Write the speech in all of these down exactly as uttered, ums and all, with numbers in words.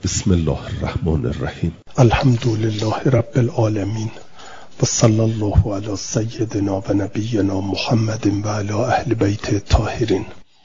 بسم الله الرحمن الرحیم. الحمد لله رب العالمین و صلی الله علی سیدنا و نبینا محمد و علی اهل بیت الطاهرین.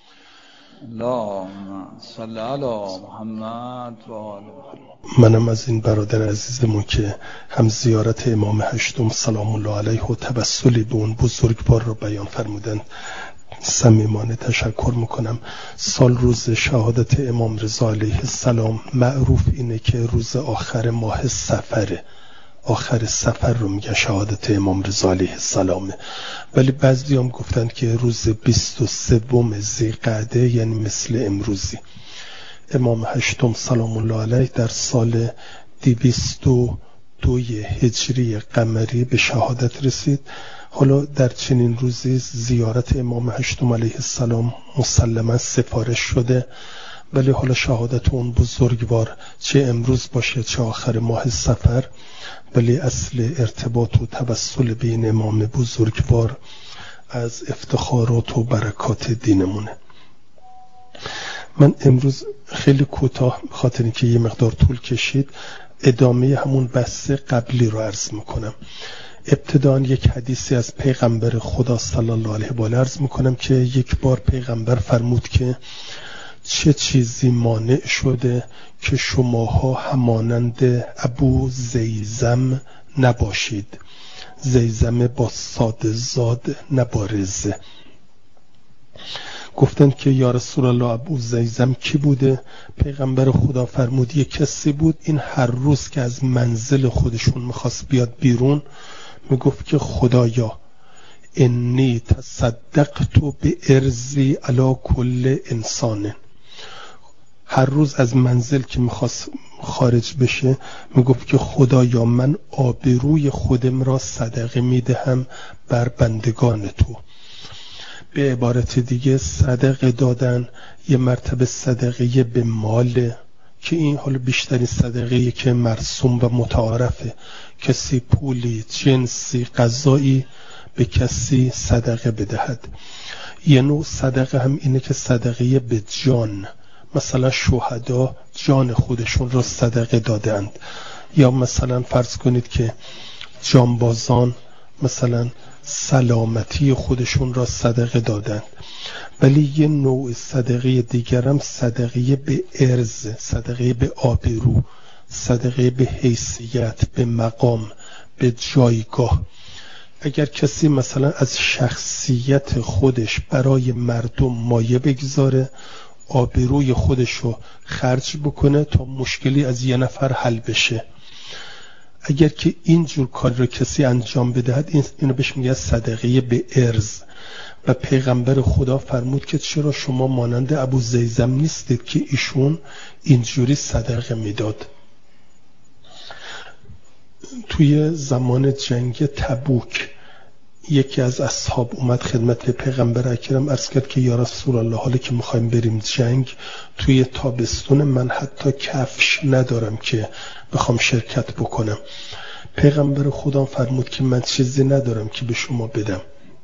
اللهم صل علی محمد و آل محمد. منم از این برادر عزیزمون که هم زیارت امام هشتم سلام الله علیه و توسلی به اون بزرگوار رو بیان فرمودند صمیمانه تشکر میکنم. سال روز شهادت امام رضا علیه السلام معروف اینه که روز آخر ماه صفره، آخر سفر رو میگن شهادت امام رضا علیه السلامه، ولی بعضی هم گفتند که روز بیست و سوم ذی‌قعده یعنی مثل امروزی. امام هشتم سلام الله علیه در سال دویست و دو هجری قمری به شهادت رسید. حالا در چنین روزی زیارت امام هشتم علیه السلام مسلما سفارش شده، ولی حالا شهادت اون بزرگوار چه امروز باشه چه آخر ماه صفر، ولی اصل ارتباط و توسل به این امام بزرگوار از افتخارات و برکات دینمونه. من امروز خیلی کوتاه بخاطر اینکه یه مقدار طول کشید ادامه همون بحث قبلی رو عرض میکنم. ابتداً یک حدیثی از پیغمبر خدا صلی الله علیه و آله عرض میکنم که یک بار پیغمبر فرمود که چه چیزی مانع شده که شماها همانند ابو زیزم نباشید. زیزم با صاد زاد نبارزه. گفتند که یا رسول الله ابو زیزم کی بوده؟ پیغمبر خدا فرمود یک کسی بود این هر روز که از منزل خودشون میخواست بیاد بیرون میگفت که خدایا انی تصدقت به ارزی علی کل انسان. هر روز از منزل که میخواست خارج بشه میگفت که خدایا من آبروی خودم را صدقه میدهم بر بندگان تو. به عبارت دیگه صدقه دادن یه مرتبه صدقه به مال که این حالا بیشترین صدقه که مرسوم و متعارفه، کسی پولی، جنسی، غذایی به کسی صدقه بدهد. یه نوع صدقه هم اینه که صدقه به جان، مثلا شهدا جان خودشون رو صدقه دادند، یا مثلا فرض کنید که جانبازان مثلا سلامتی خودشون را صدقه دادند. ولی یه نوع صدقه دیگر هم صدقه به ارز، صدقه به آبرو، صدقه به حیثیت، به مقام، به جایگاه. اگر کسی مثلا از شخصیت خودش برای مردم مایه بگذاره، آبروی خودش رو خرج بکنه تا مشکلی از یه نفر حل بشه، اگر که اینجور کار رو کسی انجام بدهد اینو بهش میگه صدقه به ارز. و پیغمبر خدا فرمود که چرا شما مانند ابو زیزم نیستید که ایشون اینجوری صدقه میداد. توی زمان جنگ تبوک یکی از اصحاب اومد خدمت پیغمبر اکرم عرض کرد که یا رسول الله حالا که میخوایم بریم جنگ توی تابستون من حتی کفش ندارم که بخوام شرکت بکنم. پیغمبر خدا فرمود که من چیزی ندارم که به شما بدم.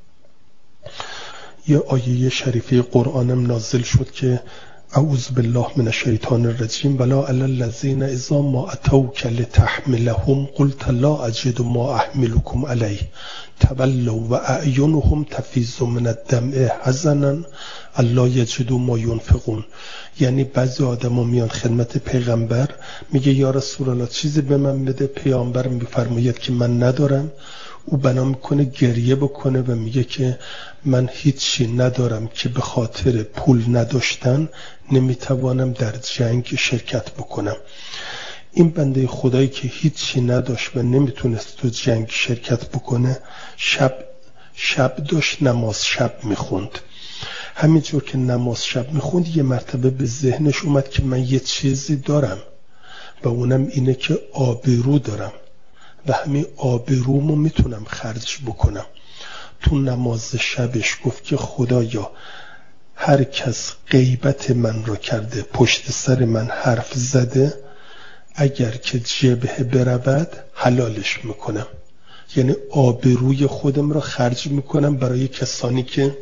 یه آیه شریفه قرآنم نازل شد که اعوذ بالله من الشیطان الرجیم ولا علی الذین اذا ما اتوک لتحملهم قلت لا اجد ما احملکم علیه تولوا و اعینهم تفیض من الدمع حزنا الا یجدوا ما ینفقون. یعنی بعضی آدما میان خدمت پیغمبر میگه یا رسول الله چیزی به من بده. پیامبر میفرماید که من ندارم. او بنا میکنه گریه بکنه و میگه که من هیچی ندارم که به خاطر پول نداشتن نمیتوانم در جنگ شرکت بکنم. این بنده خدایی که هیچی نداشت و نمیتونست تو جنگ شرکت بکنه شب شب داشت نماز شب میخوند. همینجور که نماز شب میخوند یه مرتبه به ذهنش اومد که من یه چیزی دارم و اونم اینه که آبرو دارم و همین آبرومو میتونم خرج بکنم. تو نماز شبش گفت که خدایا هر کس غیبت من رو کرده، پشت سر من حرف زده، اگر که جبهه برود حلالش میکنم. یعنی آبروی خودم رو خرج میکنم برای کسانی که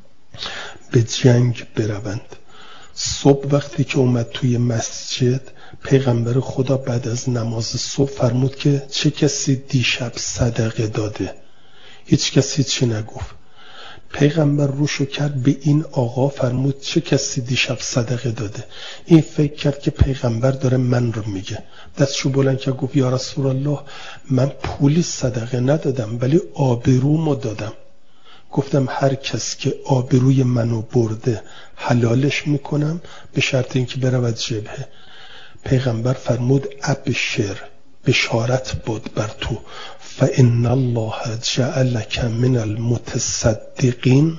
به جنگ بروند. صبح وقتی که اومد توی مسجد پیغمبر خدا بعد از نماز صبح فرمود که چه کسی دیشب صدقه داده؟ هیچ کس هیچی نگفت. پیغمبر روشو کرد به این آقا، فرمود چه کسی دیشب صدقه داده؟ این فکر کرد که پیغمبر داره من رو میگه، دستشو بلند کرد گفت یا رسول الله من پولی صدقه ندادم ولی آبرومو دادم. گفتم هر کس که آبروی منو برده حلالش میکنم به شرط اینکه برود جبهه. پیغمبر فرمود ابشر، بشارت باد بر تو، فإن الله جعلک من المتصدقین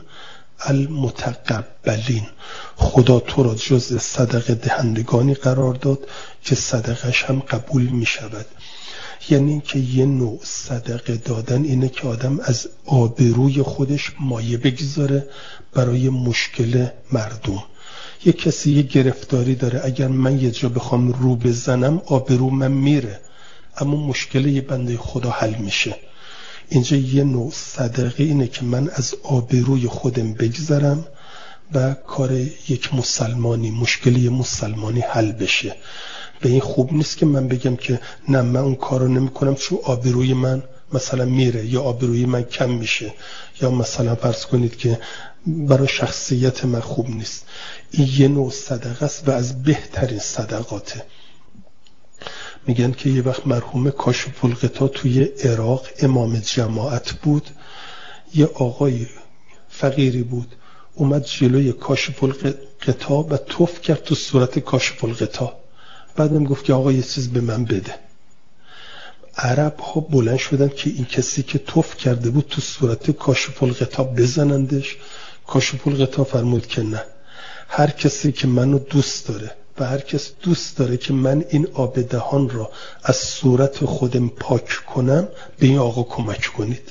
المتقبلین، خدا تو را جز صدقه دهندگانی قرار داد که صدقش هم قبول می شود. یعنی اینکه یه نوع صدقه دادن اینه که آدم از آبروی خودش مایه بگذاره برای مشکل مردم. یه کسی یه گرفتاری داره، اگر من یه جا بخوام رو بزنم آبرو من میره، اما مشکل یه بنده خدا حل میشه. اینجا یه نوع صدقه اینه که من از آبروی خودم بگذرم و کار یک مسلمانی، مشکل یه مسلمانی حل بشه. به این خوب نیست که من بگم که نه من اون کار رو نمی کنم چون آبروی من مثلا میره یا آبروی من کم میشه، یا مثلا فرض کنید که برای شخصیت من خوب نیست. این یه نوع صدقه است و از بهترین صدقاته. میگن که یه وقت مرحوم کاشف الغطا توی عراق امام جماعت بود، یه آقای فقیری بود اومد جلوی کاشف الغطا و توف کرد تو صورت کاشف الغطا. بعدم گفت که آقا یه چیز به من بده. عرب ها بلند شدن که این کسی که توف کرده بود تو صورت کاشف الغطا بزنندش. کاشف الغطا فرمود که نه، هر کسی که منو دوست داره و هر کس دوست داره که من این آب دهان را از صورت خودم پاک کنم به این آقا کمک کنید.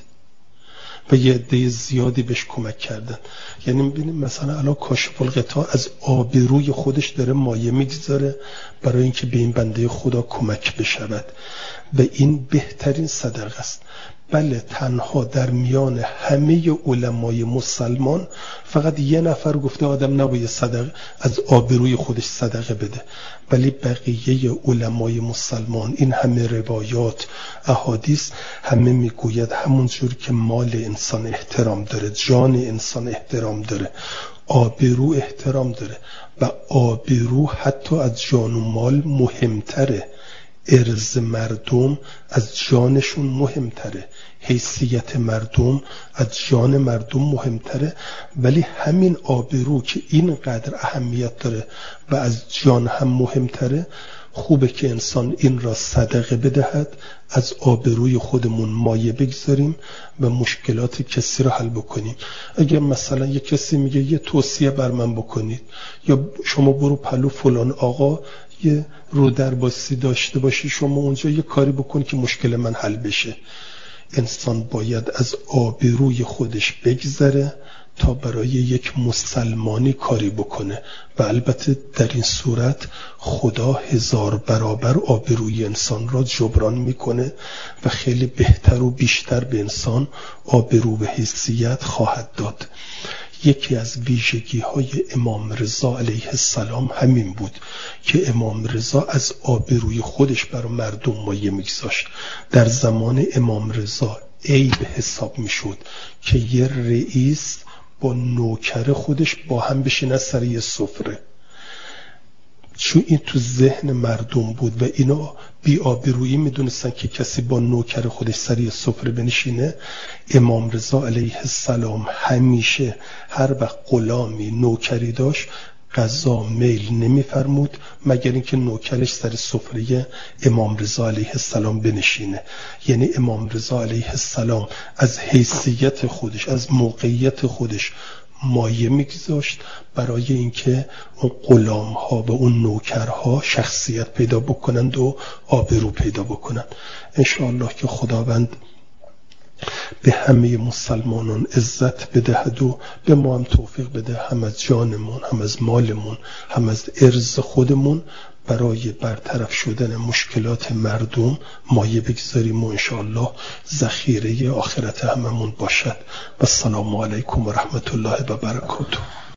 و یه عده زیادی بهش کمک کردن. یعنی می‌بینیم مثلا الان کاشف الغطا از آبروی خودش داره مایه میگذاره برای اینکه به این بنده خدا کمک بشود و این بهترین صدقه است. بله تنها در میان همه علمای مسلمان فقط یه نفر گفته آدم نباید صدقه از آبروی خودش صدقه بده، ولی بقیه علمای مسلمان این همه روایات احادیث همه میگوید همونجور که مال انسان احترام داره، جان انسان احترام داره، آبرو احترام داره و آبرو حتی از جان و مال مهمتره. ارز مردم از جانشون مهمتره، حیثیت مردم از جان مردم مهمتره، ولی همین آبرو که اینقدر اهمیت داره و از جان هم مهمتره، خوبه که انسان این را صدقه بدهد، از آبروی خودمون مایه بگذاریم و مشکلات کسی را حل بکنیم. اگر مثلا یک کسی میگه یه توصیه بر من بکنید یا شما برو پلو فلان آقا یه رو درباسی داشته باشی، شما اونجا یه کاری بکن که مشکل من حل بشه. انسان باید از آبروی خودش بگذره تا برای یک مسلمانی کاری بکنه و البته در این صورت خدا هزار برابر آبروی انسان را جبران میکنه و خیلی بهتر و بیشتر به انسان آبرو و حیثیت خواهد داد. یکی از ویژگی های امام رضا علیه السلام همین بود که امام رضا از آبروی خودش برای مردم مایه میگذاشت. در زمان امام رضا عیب حساب میشد که یه رئیس با نوکر خودش با هم بشینه سر یه سفره، چون این تو ذهن مردم بود و اینا بی آبرویی میدونستن که کسی با نوکر خودش سر یه سفره بنشینه. امام رضا علیه السلام همیشه هر وقت غلامی نوکری داشت غذا میل نمیفرمود مگر اینکه نوکرش سر سفره امام رضا علیه السلام بنشینه. یعنی امام رضا علیه السلام از حیثیت خودش، از موقعیت خودش مایه میگذاشت برای اینکه اون غلام ها و اون نوکرها شخصیت پیدا بکنند و آبرو پیدا بکنند. انشاءالله که خداوند به همه مسلمانان عزت بدهد و به ما هم توفیق بده، هم از جانمون، هم از مالمون، هم از ارز خودمون برای برطرف شدن مشکلات مردم مایه بگذاریم و انشاءالله ذخیره آخرت هممون باشد. و السلام علیکم و رحمت الله و برکاته.